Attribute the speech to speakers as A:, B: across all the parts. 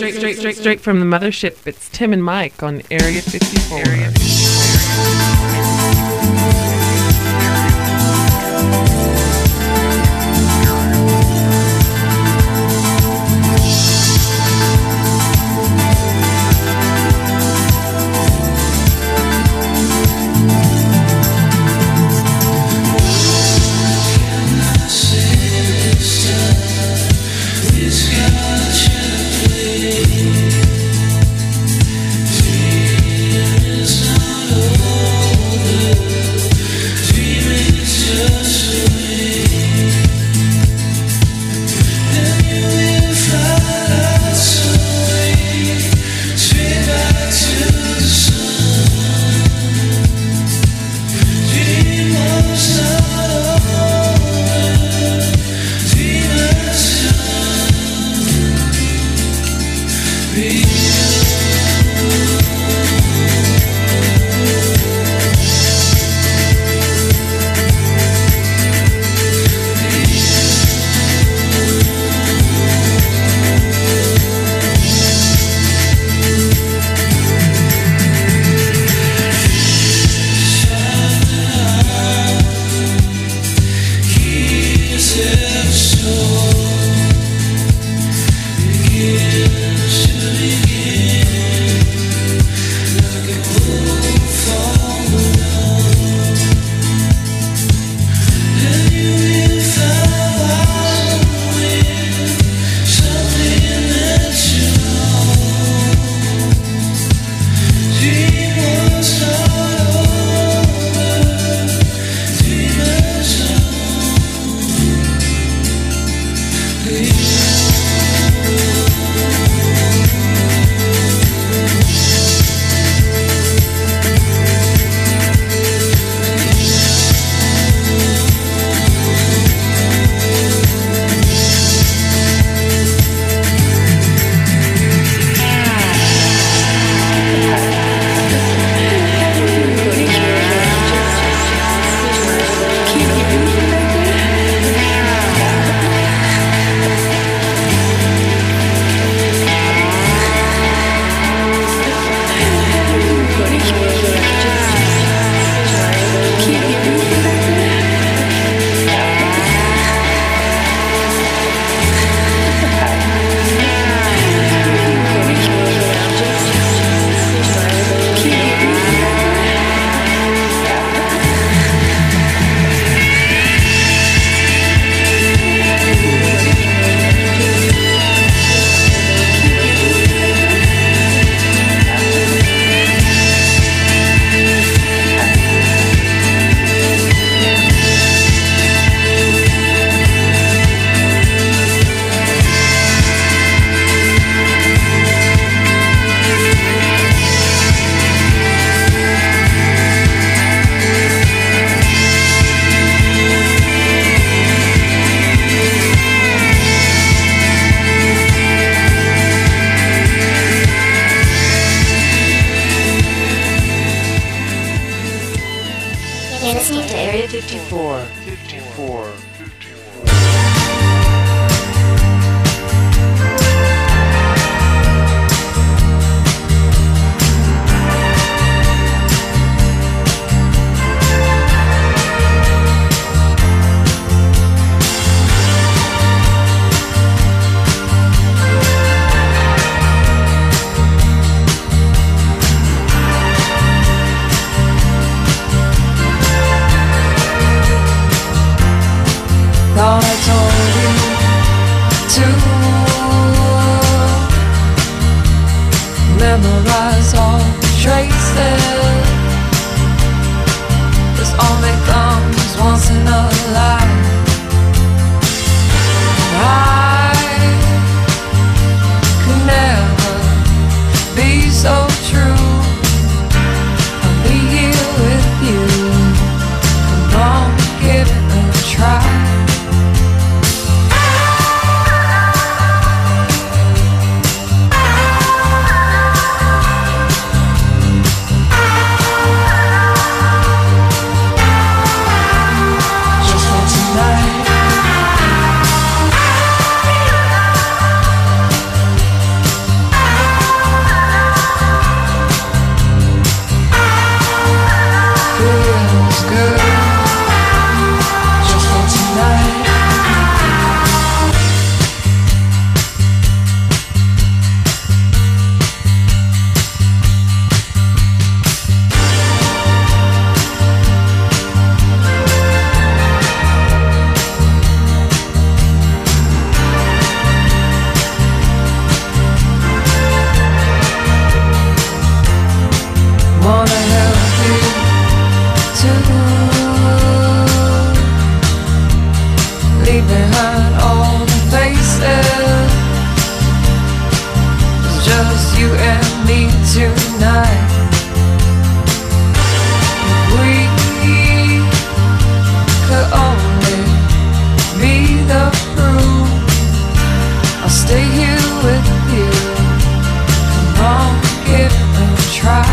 A: straight from the mothership. It's Tim and Mike on Area 54.
B: It's not all stay here with you. Come on, give it a try.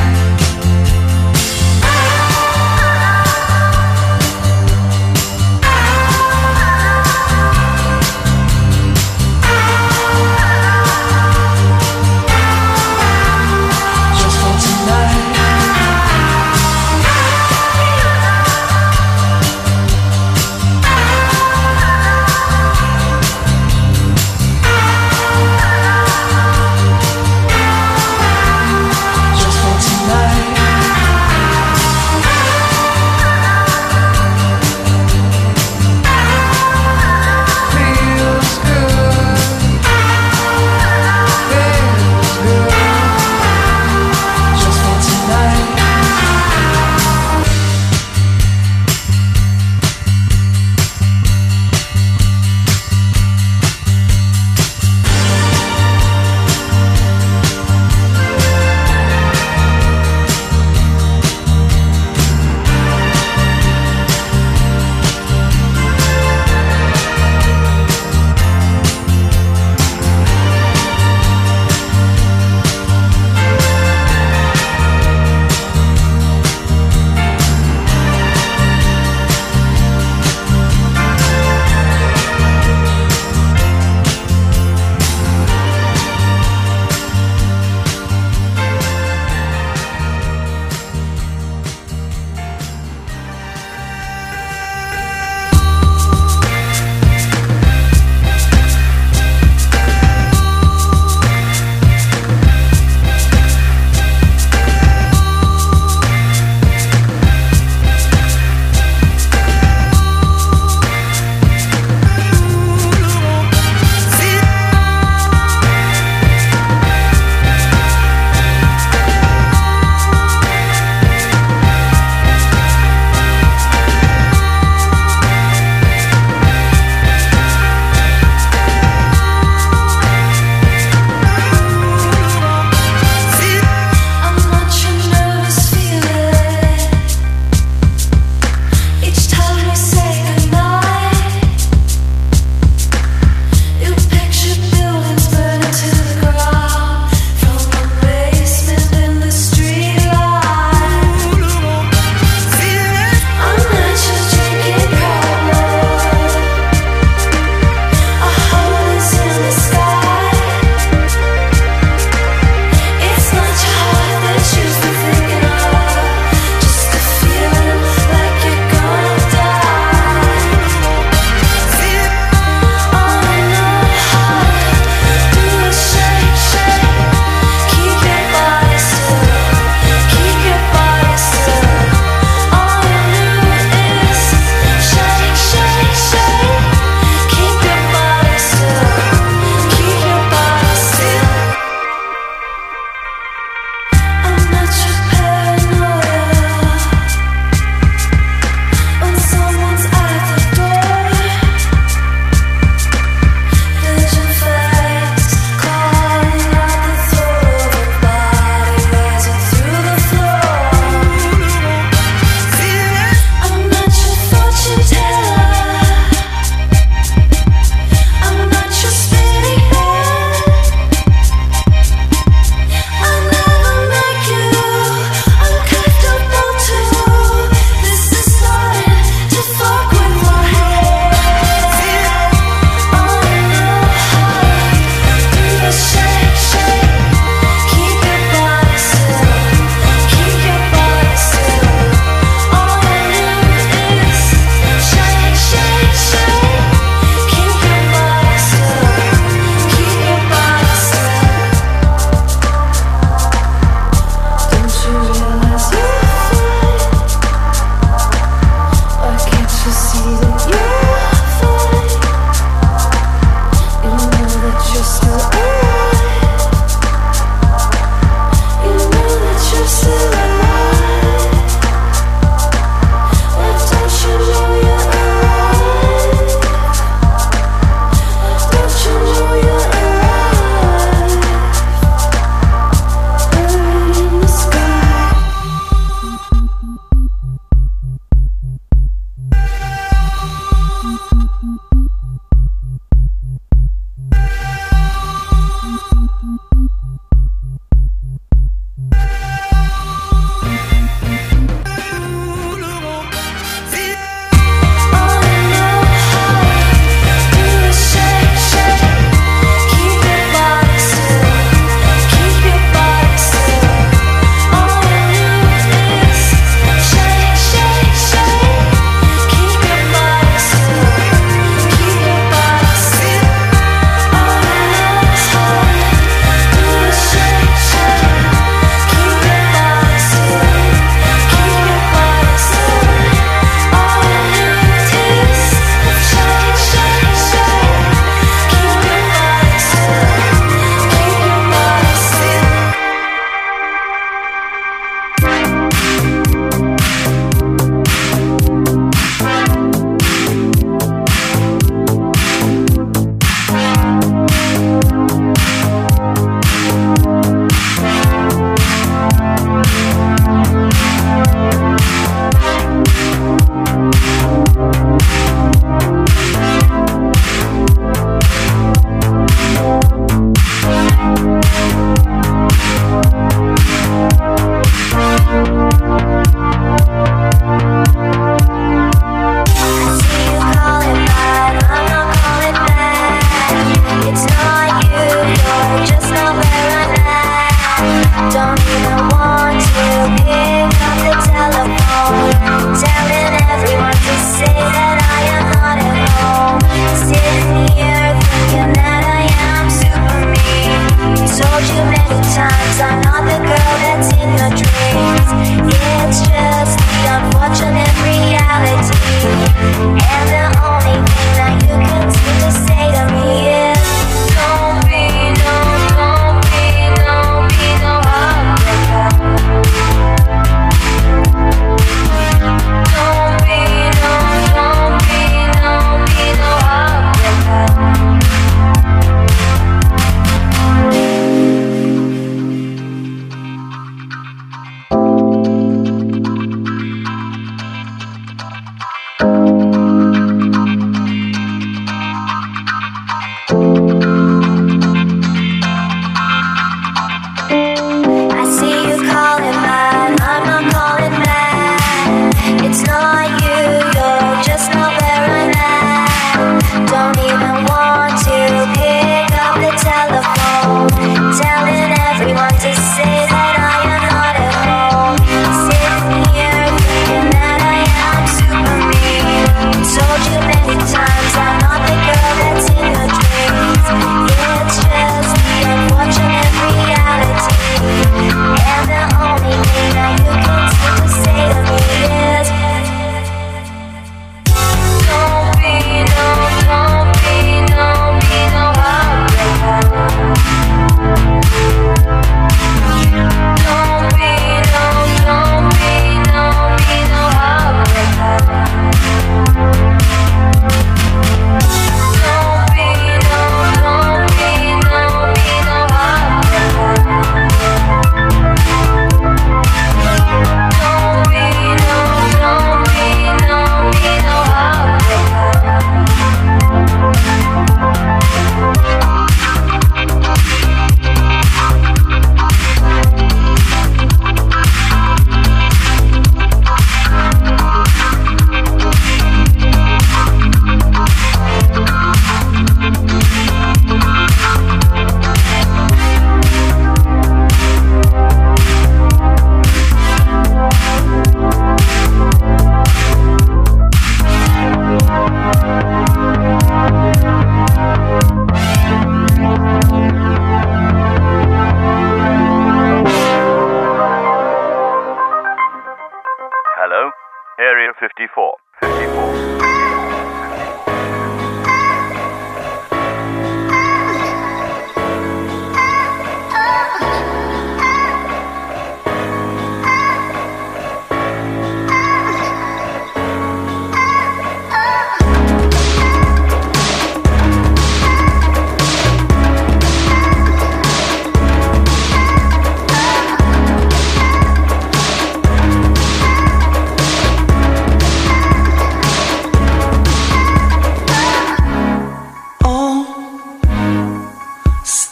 B: Just for tonight. Just for tonight.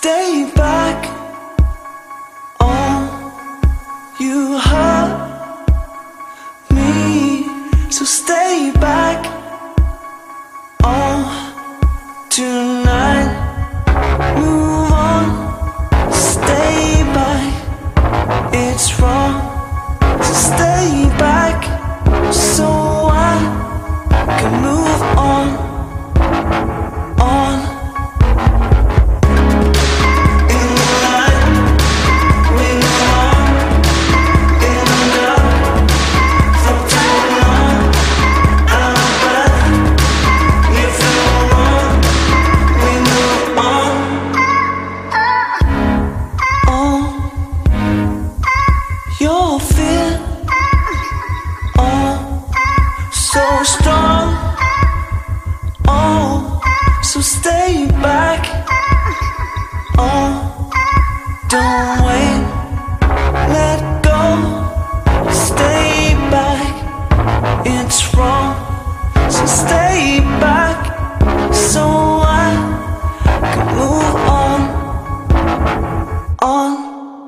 C: stay back. Oh, you hurt me, so stay back. Oh, tonight, move on, stay back. It's wrong, so stay back, so I can move on. Stay back. Oh, don't wait. Let go. Stay back. It's wrong. So stay back. So I can move on. On.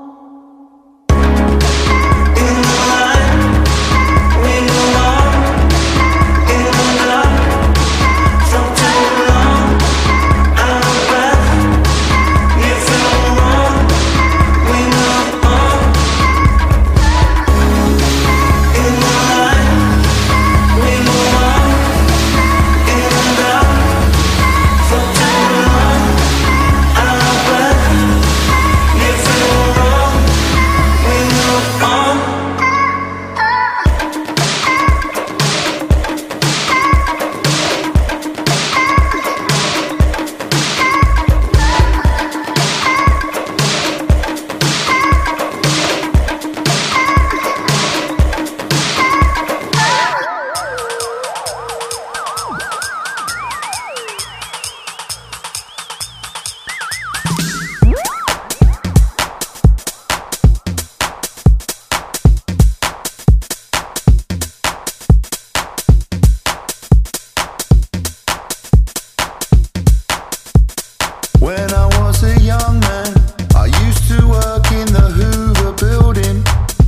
D: When I was a young man, I used to work in the Hoover building.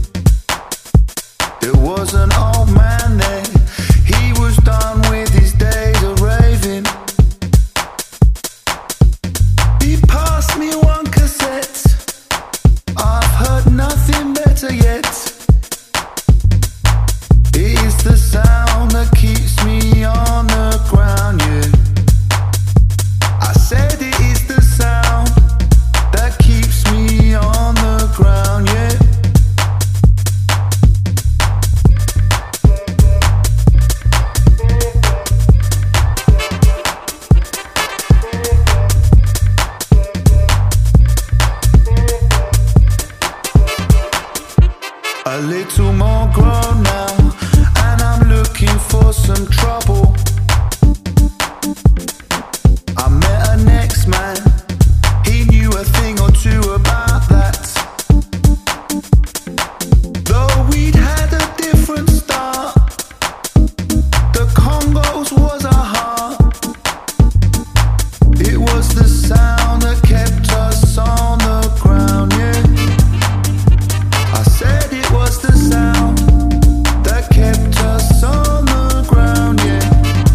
D: There was an old man there, he was done with his days of raving. He passed me one cassette, I've heard nothing better yet. It is the sound that keeps me on the ground, yeah. I said it is the sound that keeps me on the ground, yeah. A little more grown now, and I'm looking for some trouble. I met an ex-man, he knew a thing or two about that. Though we'd had a different start, the Congos was our heart. It was the sound that kept us on the ground, yeah. I said it was the sound that kept us on the ground, yeah.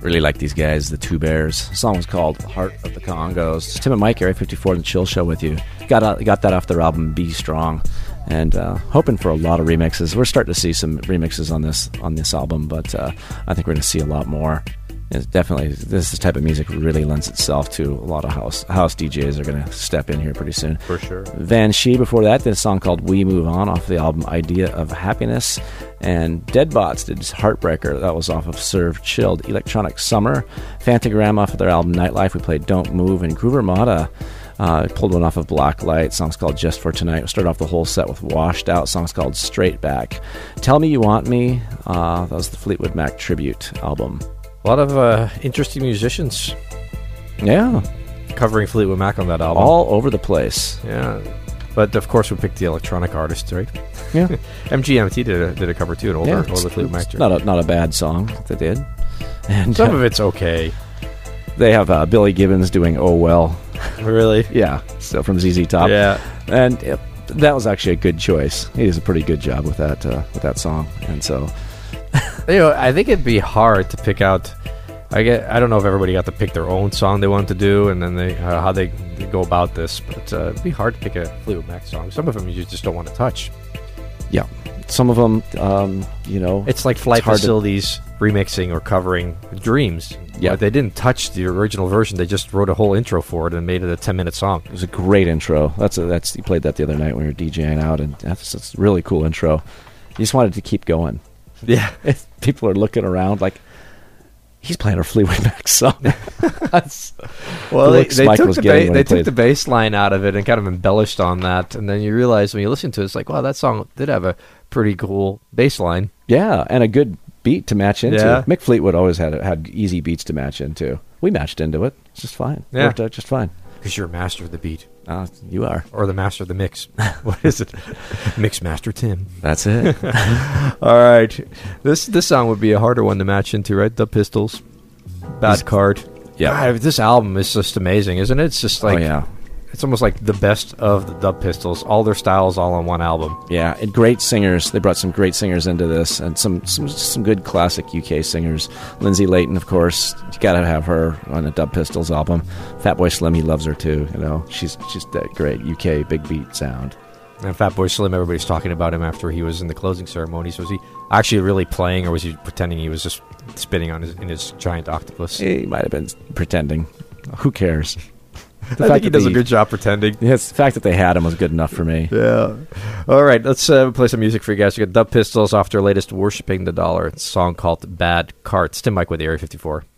E: Really like these guys, the Two Bears. The song was called Heart of the Congos. It's Tim and Mike, Area 54, and the Chill Show with you. Got that off their album Be Strong, and hoping for a lot of remixes. We're starting to see some remixes on this album, but I think we're going to see a lot more. It's definitely, this type of music really lends itself to a lot of house DJs are going to step in here pretty soon.
F: For sure.
E: Van Shee before that did a song called We Move On off the album Idea of Happiness. And Deadbots did Heartbreaker. That was off of Serve Chilled. Electronic Summer. Fantagram off of their album Nightlife. We played Don't Move. And Groover Mata pulled one off of Blacklight. Song's called Just for Tonight. We started off the whole set with Washed Out. Song's called Straight Back. Tell Me You Want Me. That was the Fleetwood Mac tribute album.
F: A lot of interesting musicians
E: Yeah.
F: covering Fleetwood Mac on that album.
E: All over the place.
F: Yeah. But, of course, we picked the electronic artists, right?
E: Yeah.
F: MGMT did a cover, too, an older Fleetwood Mac.
E: It's not a bad song that they did. And
F: Some of it's okay.
E: they have Billy Gibbons doing Oh Well.
F: Really?
E: Yeah, so from ZZ Top.
F: Yeah.
E: And that was actually a good choice. He does a pretty good job with that song. And so...
F: I think it'd be hard to pick out. I don't know if everybody got to pick their own song they wanted to do, and then how they go about this. But it'd be hard to pick a Fleetwood Mac song. Some of them you just don't want to touch.
E: Yeah. Some of them,
F: It's like Flight Facilities remixing or covering Dreams.
E: Yeah.
F: But they didn't touch the original version. They just wrote a whole intro for it and made it a 10-minute song.
E: It was a great intro. You played that the other night when we were DJing out, and that's a really cool intro. You just wanted to keep going.
F: Yeah.
E: People are looking around like, he's playing a Fleetwood Mac song.
F: Well, they took
E: the
F: the bass line out of it and kind of embellished on that, and then you realize when you listen to it, it's like, wow, that song did have a pretty cool bass line.
E: Yeah, and a good beat to match into.
F: Yeah.
E: Mick Fleetwood always had easy beats to match into. We matched into it. It's just fine.
F: Yeah.
E: Worked out just fine.
F: Because you're a master of the beat.
E: You are.
F: Or the master of the mix. What is it? Mix Master Tim.
E: That's it.
F: All right. This song would be a harder one to match into, right? The Pistols. Bad Card.
E: Yeah.
F: God, this album is just amazing, isn't it? It's just like...
E: Oh, yeah.
F: It's almost like the best of the Dub Pistols. All their styles all on one album.
E: Yeah, and great singers. They brought some great singers into this, and some good classic UK singers. Lindsay Layton, of course. You gotta have her on a Dub Pistols album. Fatboy Slim, he loves her too. She's that great UK big beat sound.
F: And Fatboy Slim, everybody's talking about him after he was in the closing ceremonies. Was he actually really playing, or was he pretending he was just spitting in his giant octopus?
E: He might have been pretending. Who cares?
F: I think he does a good job pretending.
E: Yes, the fact that they had him was good enough for me.
F: Yeah. All right, let's play some music for you guys. We got Dub Pistols off their latest Worshipping the Dollar. It's a song called Bad Carts. Tim Mike with the Area 54.